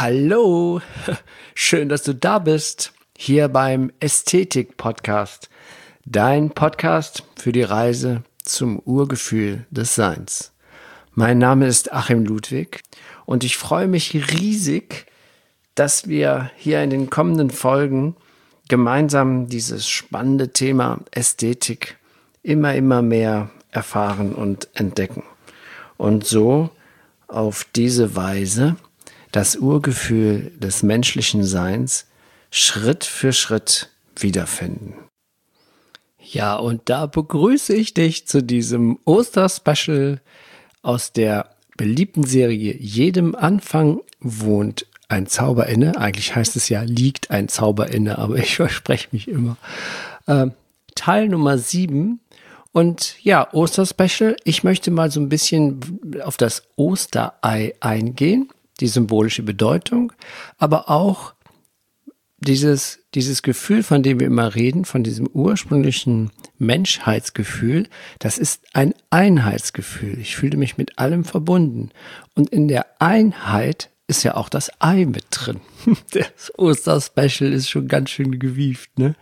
Hallo, schön, dass du da bist, hier beim Ästhetik-Podcast, dein Podcast für die Reise zum Urgefühl des Seins. Mein Name ist Achim Ludwig und ich freue mich riesig, dass wir hier in den kommenden Folgen gemeinsam dieses spannende Thema Ästhetik immer mehr erfahren und entdecken und so auf diese Weise das Urgefühl des menschlichen Seins Schritt für Schritt wiederfinden. Ja, und da begrüße ich dich zu diesem Osterspecial aus der beliebten Serie Jedem Anfang wohnt ein Zauber inne. Eigentlich heißt es ja, liegt ein Zauber inne, aber ich verspreche mich immer. Teil Nummer 7. Und ja, Osterspecial. Ich möchte mal so ein bisschen auf das Osterei eingehen. Die symbolische Bedeutung, aber auch dieses Gefühl, von dem wir immer reden, von diesem ursprünglichen Menschheitsgefühl, das ist ein Einheitsgefühl. Ich fühle mich mit allem verbunden. Und in der Einheit ist ja auch das Ei mit drin. Das Osterspecial ist schon ganz schön gewieft, ne?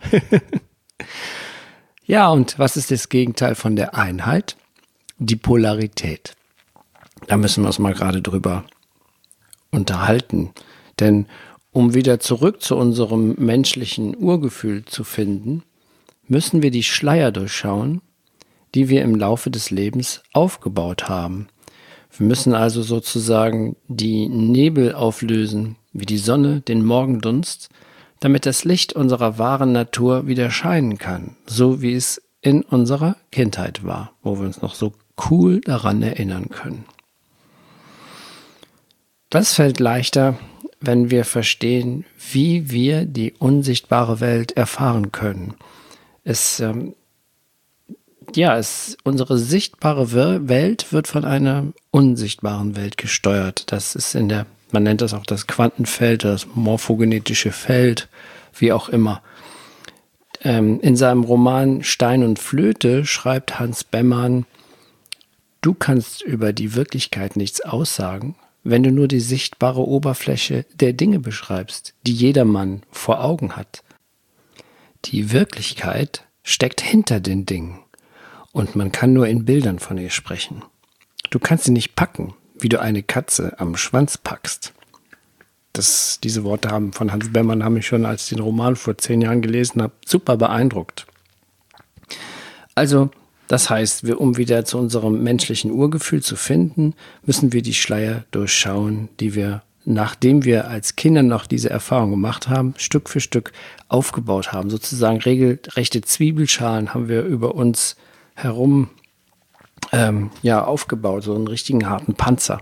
Ja, und was ist das Gegenteil von der Einheit? Die Polarität. Da müssen wir uns mal gerade drüber unterhalten. Denn um wieder zurück zu unserem menschlichen Urgefühl zu finden, müssen wir die Schleier durchschauen, die wir im Laufe des Lebens aufgebaut haben. Wir müssen also sozusagen die Nebel auflösen, wie die Sonne den Morgendunst, damit das Licht unserer wahren Natur wieder scheinen kann, so wie es in unserer Kindheit war, wo wir uns noch so cool daran erinnern können. Das fällt leichter, wenn wir verstehen, wie wir die unsichtbare Welt erfahren können. Unsere sichtbare Welt wird von einer unsichtbaren Welt gesteuert. Das ist man nennt das auch das Quantenfeld, das morphogenetische Feld, wie auch immer. In seinem Roman Stein und Flöte schreibt Hans Bemmann: Du kannst über die Wirklichkeit nichts aussagen, wenn du nur die sichtbare Oberfläche der Dinge beschreibst, die jedermann vor Augen hat. Die Wirklichkeit steckt hinter den Dingen und man kann nur in Bildern von ihr sprechen. Du kannst sie nicht packen, wie du eine Katze am Schwanz packst. Diese Worte von Hans Bemmann haben mich schon, als ich den Roman vor 10 Jahren gelesen habe, super beeindruckt. Also, das heißt, wieder zu unserem menschlichen Urgefühl zu finden, müssen wir die Schleier durchschauen, die wir, nachdem wir als Kinder noch diese Erfahrung gemacht haben, Stück für Stück aufgebaut haben. Sozusagen regelrechte Zwiebelschalen haben wir über uns herum aufgebaut, so einen richtigen harten Panzer.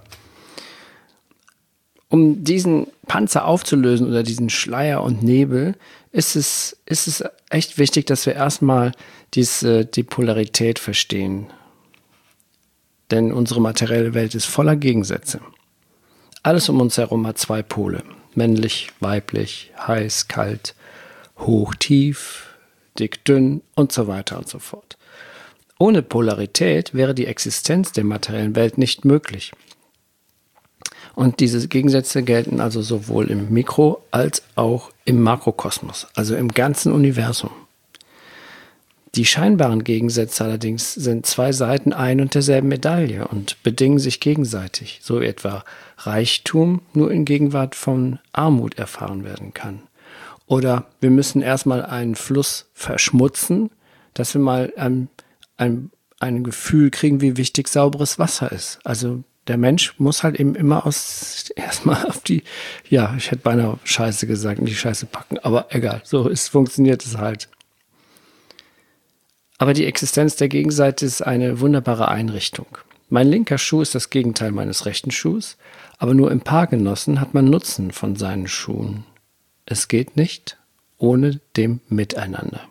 Um diesen Panzer aufzulösen oder diesen Schleier und Nebel, ist es echt wichtig, dass wir erstmal die Polarität verstehen. Denn unsere materielle Welt ist voller Gegensätze. Alles um uns herum hat 2 Pole. Männlich, weiblich, heiß, kalt, hoch, tief, dick, dünn und so weiter und so fort. Ohne Polarität wäre die Existenz der materiellen Welt nicht möglich. Und diese Gegensätze gelten also sowohl im Mikro- als auch im Makrokosmos, also im ganzen Universum. Die scheinbaren Gegensätze allerdings sind 2 Seiten ein und derselben Medaille und bedingen sich gegenseitig, so etwa Reichtum nur in Gegenwart von Armut erfahren werden kann. Oder wir müssen erstmal einen Fluss verschmutzen, dass wir mal ein Gefühl kriegen, wie wichtig sauberes Wasser ist. Also der Mensch muss halt eben immer erstmal auf ich hätte beinahe Scheiße gesagt, in die Scheiße packen, aber egal, funktioniert es halt. Aber die Existenz der Gegenseite ist eine wunderbare Einrichtung. Mein linker Schuh ist das Gegenteil meines rechten Schuhs, aber nur im Paargenossen hat man Nutzen von seinen Schuhen. Es geht nicht ohne dem Miteinander.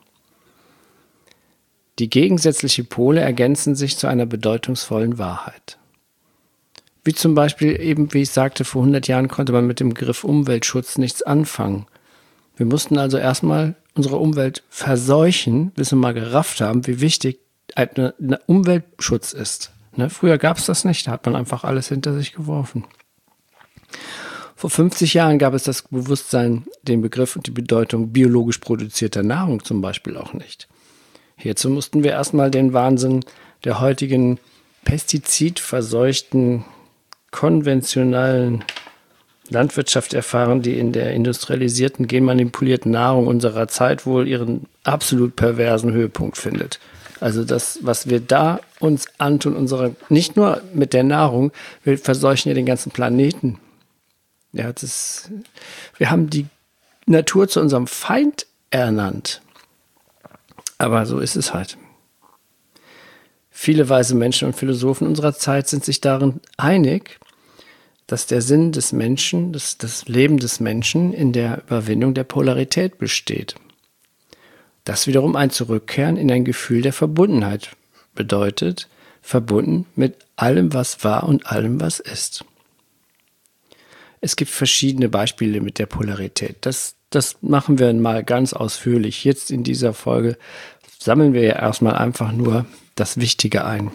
Die gegensätzlichen Pole ergänzen sich zu einer bedeutungsvollen Wahrheit. Wie zum Beispiel eben, wie ich sagte, vor 100 Jahren konnte man mit dem Begriff Umweltschutz nichts anfangen. Wir mussten also erstmal unsere Umwelt verseuchen, bis wir mal gerafft haben, wie wichtig ein Umweltschutz ist. Früher gab es das nicht, da hat man einfach alles hinter sich geworfen. Vor 50 Jahren gab es das Bewusstsein, den Begriff und die Bedeutung biologisch produzierter Nahrung zum Beispiel auch nicht. Hierzu mussten wir erstmal den Wahnsinn der heutigen pestizidverseuchten, konventionellen Landwirtschaft erfahren, die in der industrialisierten, genmanipulierten Nahrung unserer Zeit wohl ihren absolut perversen Höhepunkt findet. Also das, was wir da uns antun, nicht nur mit der Nahrung, wir verseuchen ja den ganzen Planeten. Ja, wir haben die Natur zu unserem Feind ernannt. Aber so ist es halt. Viele weise Menschen und Philosophen unserer Zeit sind sich darin einig, dass der Sinn des Menschen, das Leben des Menschen in der Überwindung der Polarität besteht. Das wiederum ein Zurückkehren in ein Gefühl der Verbundenheit bedeutet, verbunden mit allem, was war und allem, was ist. Es gibt verschiedene Beispiele mit der Polarität. Das machen wir mal ganz ausführlich. Jetzt in dieser Folge sammeln wir ja erstmal einfach nur das Wichtige ein.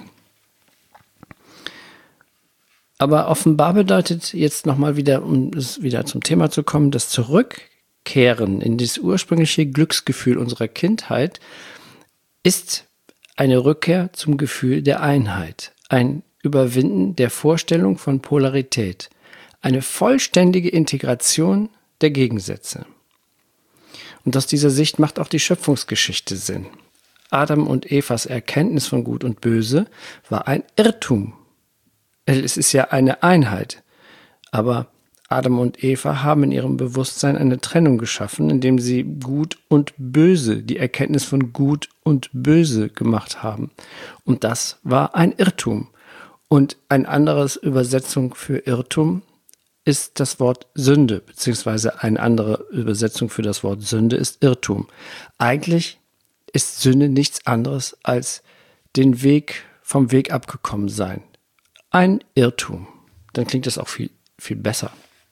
Aber offenbar bedeutet jetzt nochmal wieder, um es wieder zum Thema zu kommen, das Zurückkehren in das ursprüngliche Glücksgefühl unserer Kindheit ist eine Rückkehr zum Gefühl der Einheit, ein Überwinden der Vorstellung von Polarität, eine vollständige Integration der Gegensätze. Und aus dieser Sicht macht auch die Schöpfungsgeschichte Sinn. Adam und Evas Erkenntnis von Gut und Böse war ein Irrtum. Es ist ja eine Einheit. Aber Adam und Eva haben in ihrem Bewusstsein eine Trennung geschaffen, indem sie Gut und Böse, die Erkenntnis von Gut und Böse gemacht haben. Und das war ein Irrtum. Und eine andere Übersetzung für Irrtum ist das Wort Sünde, beziehungsweise eine andere Übersetzung für das Wort Sünde ist Irrtum. Eigentlich ist Sünde nichts anderes als vom Weg abgekommen sein. Ein Irrtum. Dann klingt das auch viel, viel besser.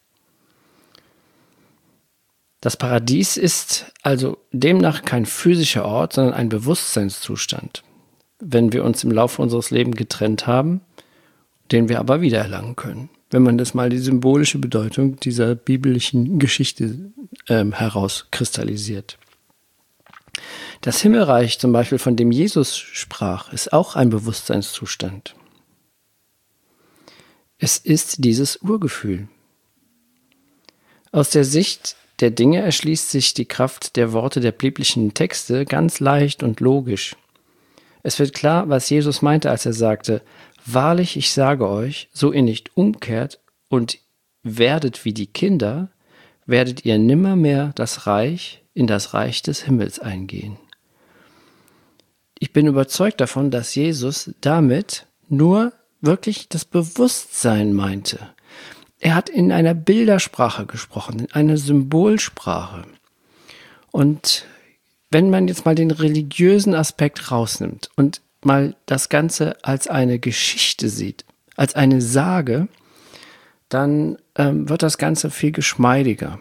Das Paradies ist also demnach kein physischer Ort, sondern ein Bewusstseinszustand, wenn wir uns im Laufe unseres Lebens getrennt haben, den wir aber wiedererlangen können. Wenn man das mal die symbolische Bedeutung dieser biblischen Geschichte herauskristallisiert. Das Himmelreich zum Beispiel, von dem Jesus sprach, ist auch ein Bewusstseinszustand. Es ist dieses Urgefühl. Aus der Sicht der Dinge erschließt sich die Kraft der Worte der biblischen Texte ganz leicht und logisch. Es wird klar, was Jesus meinte, als er sagte: Wahrlich, ich sage euch, so ihr nicht umkehrt und werdet wie die Kinder, werdet ihr nimmermehr in das Reich des Himmels eingehen. Ich bin überzeugt davon, dass Jesus damit nur wirklich das Bewusstsein meinte. Er hat in einer Bildersprache gesprochen, in einer Symbolsprache. Und wenn man jetzt mal den religiösen Aspekt rausnimmt und mal das Ganze als eine Geschichte sieht, als eine Sage, dann wird das Ganze viel geschmeidiger.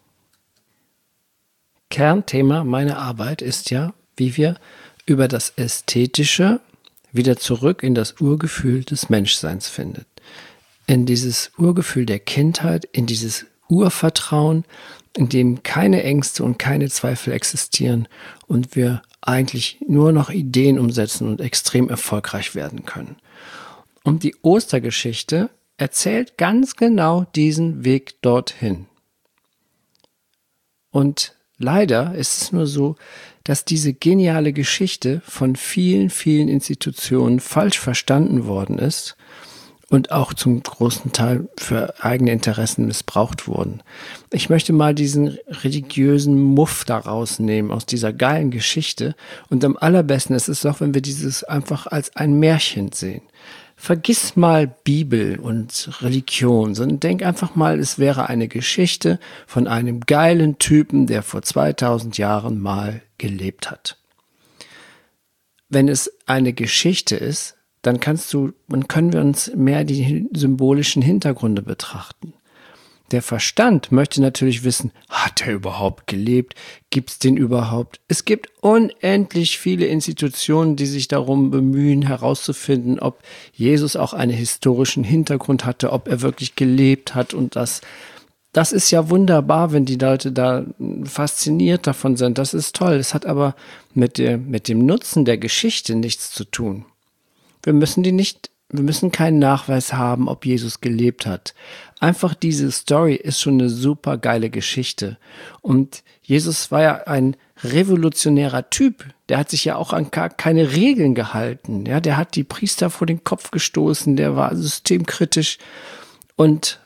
Kernthema meiner Arbeit ist ja, wie wir über das Ästhetische wieder zurück in das Urgefühl des Menschseins finden. In dieses Urgefühl der Kindheit, in dieses Urvertrauen, in dem keine Ängste und keine Zweifel existieren und wir eigentlich nur noch Ideen umsetzen und extrem erfolgreich werden können. Und die Ostergeschichte erzählt ganz genau diesen Weg dorthin. Und leider ist es nur so, dass diese geniale Geschichte von vielen, vielen Institutionen falsch verstanden worden ist und auch zum großen Teil für eigene Interessen missbraucht wurden. Ich möchte mal diesen religiösen Muff da rausnehmen aus dieser geilen Geschichte, und am allerbesten ist es doch, wenn wir dieses einfach als ein Märchen sehen. Vergiss mal Bibel und Religion, sondern denk einfach mal, es wäre eine Geschichte von einem geilen Typen, der vor 2000 Jahren mal gelebt hat. Wenn es eine Geschichte ist, dann können wir uns mehr die symbolischen Hintergründe betrachten. Der Verstand möchte natürlich wissen, hat er überhaupt gelebt? Gibt es den überhaupt? Es gibt unendlich viele Institutionen, die sich darum bemühen, herauszufinden, ob Jesus auch einen historischen Hintergrund hatte, ob er wirklich gelebt hat und das das ist ja wunderbar, wenn die Leute da fasziniert davon sind. Das ist toll. Es hat aber mit dem Nutzen der Geschichte nichts zu tun. Wir müssen keinen Nachweis haben, ob Jesus gelebt hat. Einfach diese Story ist schon eine super geile Geschichte. Und Jesus war ja ein revolutionärer Typ. Der hat sich ja auch an gar keine Regeln gehalten. Ja, der hat die Priester vor den Kopf gestoßen. Der war systemkritisch. Und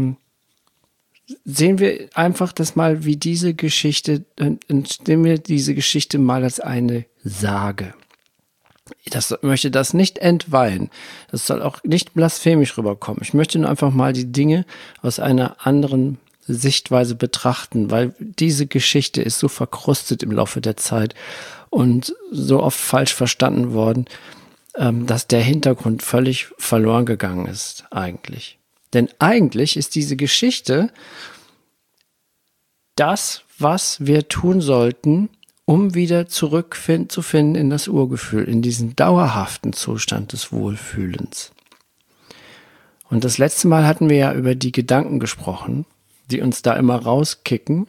sehen wir einfach das mal, wie diese Geschichte, nehmen wir diese Geschichte mal als eine Sage. Ich möchte das nicht entweihen. Das soll auch nicht blasphemisch rüberkommen. Ich möchte nur einfach mal die Dinge aus einer anderen Sichtweise betrachten, weil diese Geschichte ist so verkrustet im Laufe der Zeit und so oft falsch verstanden worden, dass der Hintergrund völlig verloren gegangen ist eigentlich. Denn eigentlich ist diese Geschichte das, was wir tun sollten, um wieder zurückzufinden in das Urgefühl, in diesen dauerhaften Zustand des Wohlfühlens. Und das letzte Mal hatten wir ja über die Gedanken gesprochen, die uns da immer rauskicken.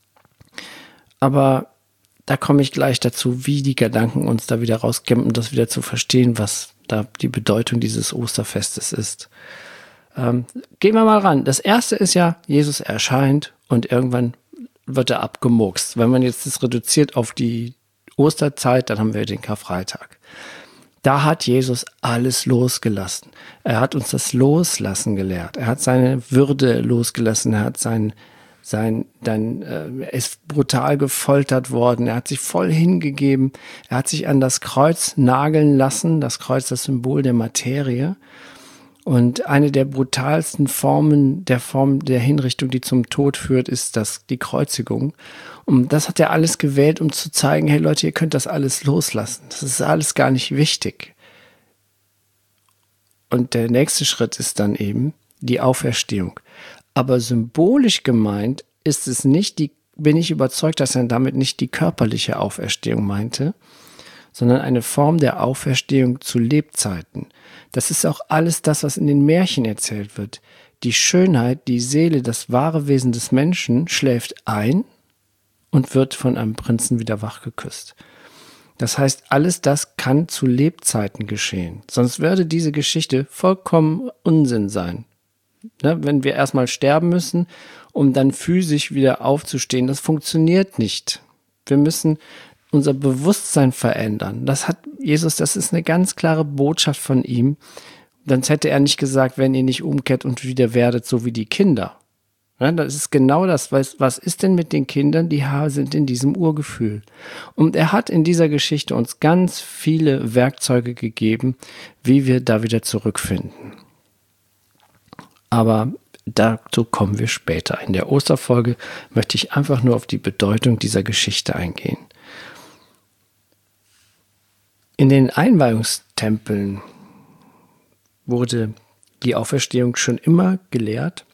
Aber da komme ich gleich dazu, wie die Gedanken uns da wieder rauskicken, um das wieder zu verstehen, was da die Bedeutung dieses Osterfestes ist. Gehen wir mal ran. Das erste ist ja, Jesus erscheint und irgendwann wird er abgemurkst. Wenn man jetzt das reduziert auf die Osterzeit, dann haben wir den Karfreitag. Da hat Jesus alles losgelassen. Er hat uns das Loslassen gelehrt. Er hat seine Würde losgelassen. Er hat er ist brutal gefoltert worden. Er hat sich voll hingegeben. Er hat sich an das Kreuz nageln lassen. Das Kreuz, das Symbol der Materie. Und eine der brutalsten Form der Hinrichtung, die zum Tod führt, ist die Kreuzigung. Und das hat er alles gewählt, um zu zeigen, hey Leute, ihr könnt das alles loslassen. Das ist alles gar nicht wichtig. Und der nächste Schritt ist dann eben die Auferstehung. Aber symbolisch gemeint ist es nicht bin ich überzeugt, dass er damit nicht die körperliche Auferstehung meinte, sondern eine Form der Auferstehung zu Lebzeiten. Das ist auch alles das, was in den Märchen erzählt wird. Die Schönheit, die Seele, das wahre Wesen des Menschen schläft ein und wird von einem Prinzen wieder wachgeküsst. Das heißt, alles das kann zu Lebzeiten geschehen. Sonst würde diese Geschichte vollkommen Unsinn sein. Ne? Wenn wir erstmal sterben müssen, um dann physisch wieder aufzustehen, das funktioniert nicht. Wir müssen unser Bewusstsein verändern. Das ist eine ganz klare Botschaft von ihm. Sonst hätte er nicht gesagt, wenn ihr nicht umkehrt und wieder werdet, so wie die Kinder. Ja, das ist genau das. Was ist denn mit den Kindern? Die sind in diesem Urgefühl. Und er hat in dieser Geschichte uns ganz viele Werkzeuge gegeben, wie wir da wieder zurückfinden. Aber dazu kommen wir später. In der Osterfolge möchte ich einfach nur auf die Bedeutung dieser Geschichte eingehen. In den Einweihungstempeln wurde die Auferstehung schon immer gelehrt.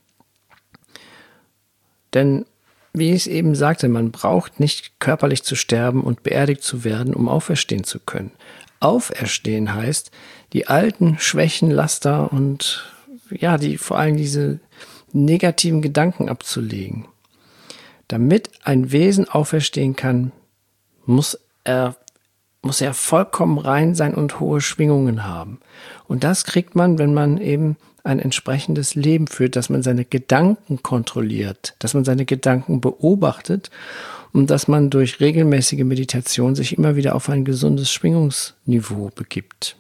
Denn, wie ich es eben sagte, man braucht nicht körperlich zu sterben und beerdigt zu werden, um auferstehen zu können. Auferstehen heißt, die alten Schwächen, Laster und vor allem diese negativen Gedanken abzulegen. Damit ein Wesen auferstehen kann, muss er vollkommen rein sein und hohe Schwingungen haben. Und das kriegt man, wenn man eben ein entsprechendes Leben führt, dass man seine Gedanken kontrolliert, dass man seine Gedanken beobachtet und dass man durch regelmäßige Meditation sich immer wieder auf ein gesundes Schwingungsniveau begibt.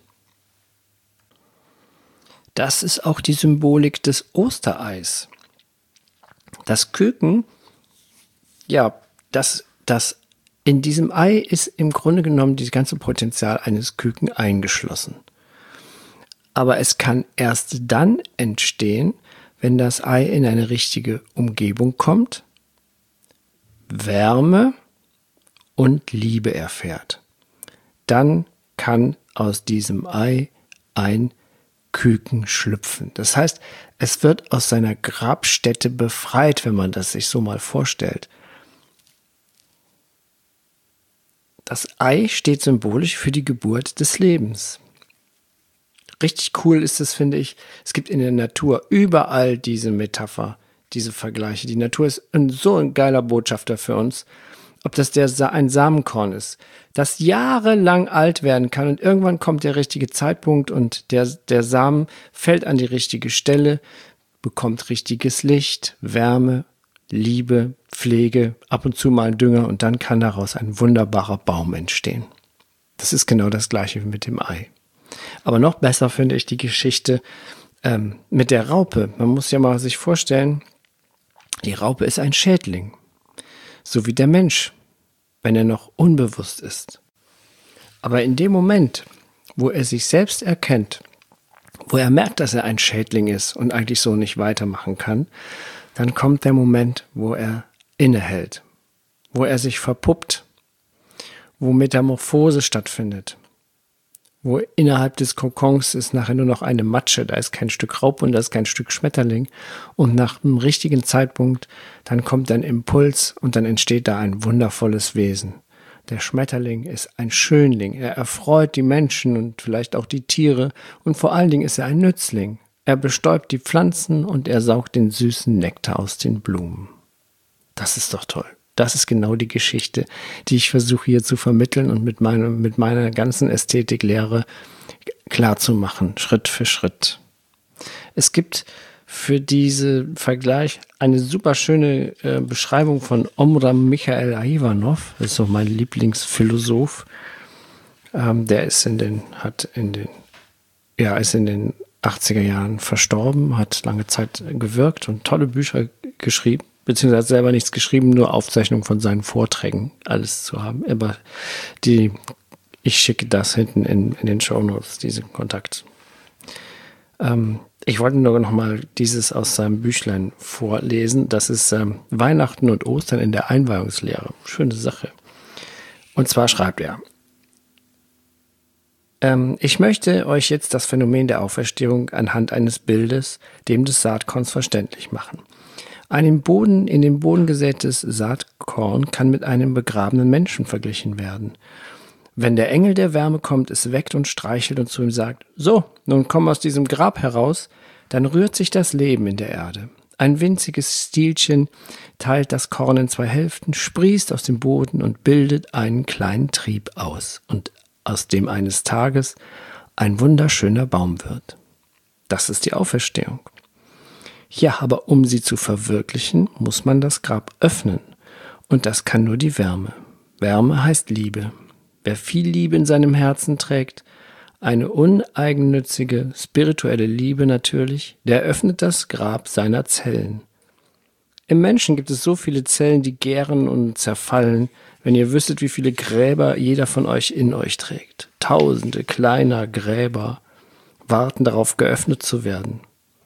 Das ist auch die Symbolik des Ostereis. Das Küken, das in diesem Ei ist im Grunde genommen das ganze Potenzial eines Küken eingeschlossen. Aber es kann erst dann entstehen, wenn das Ei in eine richtige Umgebung kommt, Wärme und Liebe erfährt. Dann kann aus diesem Ei ein Küken schlüpfen. Das heißt, es wird aus seiner Grabstätte befreit, wenn man das sich so mal vorstellt. Das Ei steht symbolisch für die Geburt des Lebens. Richtig cool ist es, finde ich. Es gibt in der Natur überall diese Metapher. diese Vergleiche. Die Natur ist so ein geiler Botschafter für uns. Ob das ein Samenkorn ist, das jahrelang alt werden kann und irgendwann kommt der richtige Zeitpunkt und der Samen fällt an die richtige Stelle, bekommt richtiges Licht, Wärme, Liebe, Pflege, ab und zu mal Dünger und dann kann daraus ein wunderbarer Baum entstehen. Das ist genau das Gleiche wie mit dem Ei. Aber noch besser finde ich die Geschichte mit der Raupe. Man muss ja mal sich vorstellen, die Raupe ist ein Schädling. So wie der Mensch, wenn er noch unbewusst ist. Aber in dem Moment, wo er sich selbst erkennt, wo er merkt, dass er ein Schädling ist und eigentlich so nicht weitermachen kann, dann kommt der Moment, wo er innehält, wo er sich verpuppt, wo Metamorphose stattfindet, wo innerhalb des Kokons ist nachher nur noch eine Matsche, da ist kein Stück Raupe und da ist kein Stück Schmetterling und nach dem richtigen Zeitpunkt, dann kommt ein Impuls und dann entsteht da ein wundervolles Wesen. Der Schmetterling ist ein Schönling, er erfreut die Menschen und vielleicht auch die Tiere und vor allen Dingen ist er ein Nützling. Er bestäubt die Pflanzen und er saugt den süßen Nektar aus den Blumen. Das ist doch toll. Das ist genau die Geschichte, die ich versuche hier zu vermitteln und mit meiner ganzen Ästhetiklehre klarzumachen, Schritt für Schritt. Es gibt für diesen Vergleich eine super schöne Beschreibung von Omraam Michael Aïvanhov, das ist so mein Lieblingsphilosoph. Der ist in den 80er Jahren verstorben, hat lange Zeit gewirkt und tolle Bücher geschrieben. Beziehungsweise hat selber nichts geschrieben, nur Aufzeichnungen von seinen Vorträgen, alles zu haben. Aber ich schicke das hinten in den Shownotes, diesen Kontakt. Ich wollte nur noch mal dieses aus seinem Büchlein vorlesen. Das ist Weihnachten und Ostern in der Einweihungslehre. Schöne Sache. Und zwar schreibt er: Ich möchte euch jetzt das Phänomen der Auferstehung anhand eines Bildes, dem des Saatkorns, verständlich machen. Ein in den Boden gesätes Saatkorn kann mit einem begrabenen Menschen verglichen werden. Wenn der Engel der Wärme kommt, es weckt und streichelt und zu ihm sagt: So, nun komm aus diesem Grab heraus, dann rührt sich das Leben in der Erde. Ein winziges Stielchen teilt das Korn in 2 Hälften, sprießt aus dem Boden und bildet einen kleinen Trieb aus, und aus dem eines Tages ein wunderschöner Baum wird. Das ist die Auferstehung. Ja, aber um sie zu verwirklichen, muss man das Grab öffnen. Und das kann nur die Wärme. Wärme heißt Liebe. Wer viel Liebe in seinem Herzen trägt, eine uneigennützige, spirituelle Liebe natürlich, der öffnet das Grab seiner Zellen. Im Menschen gibt es so viele Zellen, die gären und zerfallen, wenn ihr wüsstet, wie viele Gräber jeder von euch in euch trägt. Tausende kleiner Gräber warten darauf, geöffnet zu werden.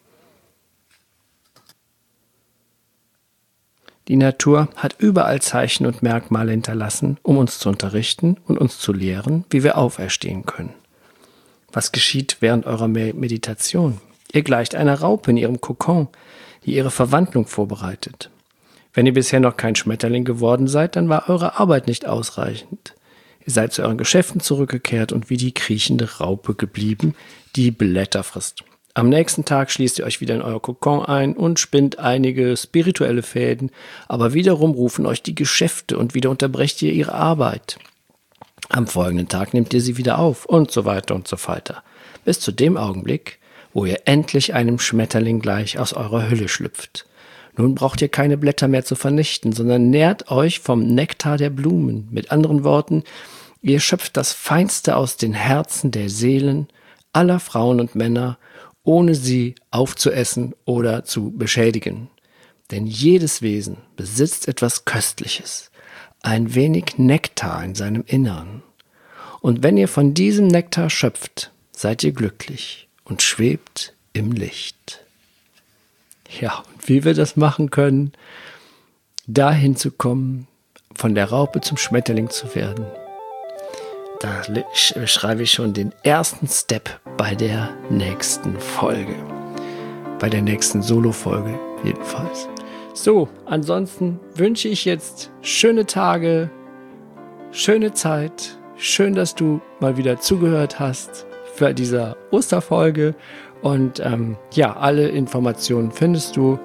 Die Natur hat überall Zeichen und Merkmale hinterlassen, um uns zu unterrichten und uns zu lehren, wie wir auferstehen können. Was geschieht während eurer Meditation? Ihr gleicht einer Raupe in ihrem Kokon, die ihre Verwandlung vorbereitet. Wenn ihr bisher noch kein Schmetterling geworden seid, dann war eure Arbeit nicht ausreichend. Ihr seid zu euren Geschäften zurückgekehrt und wie die kriechende Raupe geblieben, die Blätter frisst. Am nächsten Tag schließt ihr euch wieder in euer Kokon ein und spinnt einige spirituelle Fäden, aber wiederum rufen euch die Geschäfte und wieder unterbrecht ihr ihre Arbeit. Am folgenden Tag nehmt ihr sie wieder auf und so weiter und so weiter, bis zu dem Augenblick, wo ihr endlich einem Schmetterling gleich aus eurer Hülle schlüpft. Nun braucht ihr keine Blätter mehr zu vernichten, sondern nährt euch vom Nektar der Blumen. Mit anderen Worten, ihr schöpft das Feinste aus den Herzen der Seelen aller Frauen und Männer, ohne sie aufzuessen oder zu beschädigen. Denn jedes Wesen besitzt etwas Köstliches, ein wenig Nektar in seinem Innern. Und wenn ihr von diesem Nektar schöpft, seid ihr glücklich und schwebt im Licht. Ja, und wie wir das machen können, dahin zu kommen, von der Raupe zum Schmetterling zu werden, da schreibe ich schon den ersten Step bei der nächsten Folge. Bei der nächsten Solo-Folge jedenfalls. So, ansonsten wünsche ich jetzt schöne Tage, schöne Zeit. Schön, dass du mal wieder zugehört hast für diese Osterfolge. Und alle Informationen findest du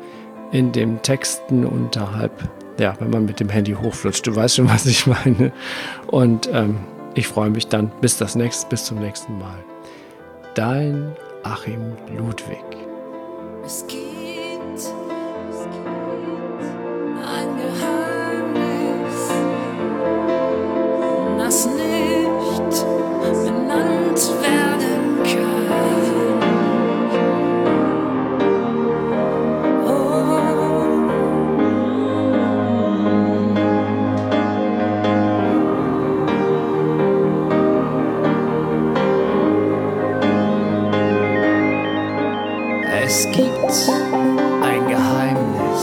in den Texten unterhalb, ja, wenn man mit dem Handy hochflutscht. Du weißt schon, was ich meine. Und ich freue mich dann. Bis zum nächsten Mal. Dein Achim Ludwig. Es gibt ein Geheimnis, das nicht benannt werden kann. Es gibt ein Geheimnis,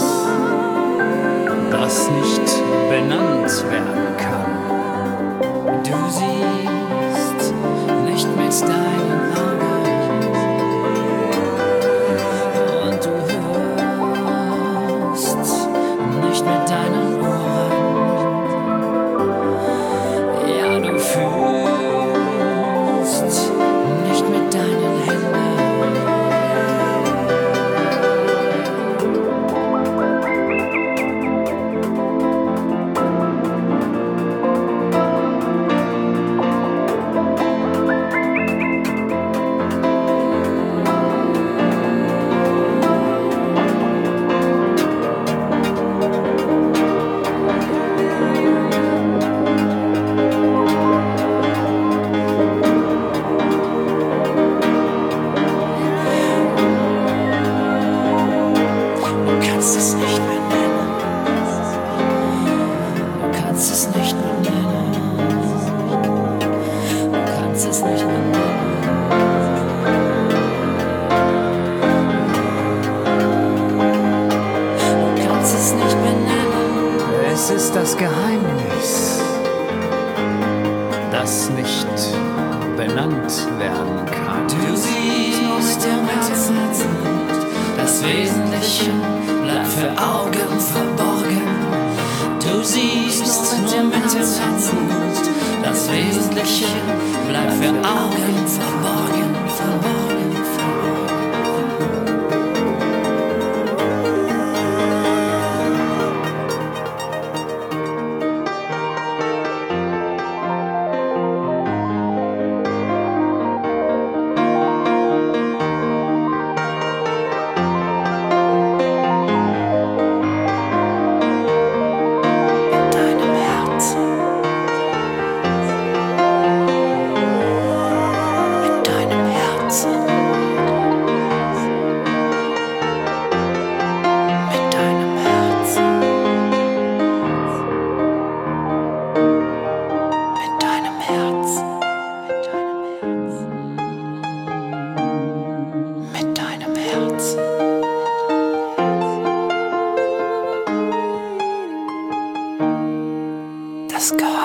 das nicht benannt werden kann. Du siehst nicht mit deinen Augen und du hörst nicht mit deinen Ohren. Ja, du fühlst nicht mit deinen Händen. Es ist das Geheimnis, das nicht benannt werden kann. Du siehst im Herzen, das Wesentliche bleibt für Augen verborgen. Du siehst nur mit dem Herzen, das Wesentliche bleibt für Augen verborgen, verborgen, verborgen. Das Geheimnis.